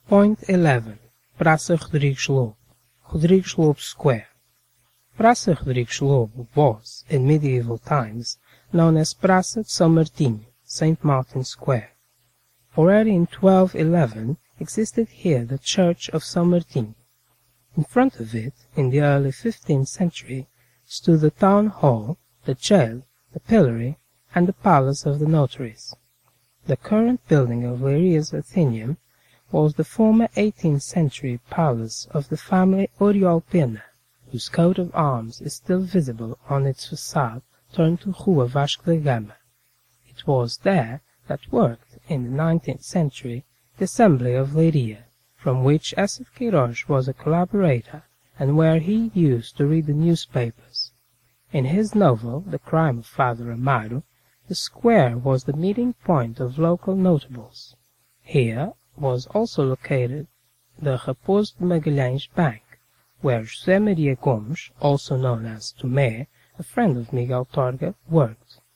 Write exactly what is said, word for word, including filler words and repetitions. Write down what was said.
Point eleven. Praça Rodrigues Lobo. Rodrigues Lobo Square. Praça Rodrigues Lobo was, in medieval times, known as Praça de São Martinho, Saint Martin Square. Already in twelve eleven existed here the Church of São Martinho. In front of it, in the early fifteenth century, stood the town hall, the jail, the pillory, and the palace of the notaries. The current building of Leiría's Athenaeum was the former eighteenth century palace of the family Oriol Pena, whose coat of arms is still visible on its facade turned to Rua Vasco da Gama. It was there that worked, in the nineteenth century, the Assembly of Leiria, from which Eça de Queiroz was a collaborator, and where he used to read the newspapers. In his novel, The Crime of Father Amaro, the square was the meeting point of local notables. Here was also located the Raposo de Magalhães Bank, where José Maria Gomes, also known as Tomé, a friend of Miguel Torga, worked.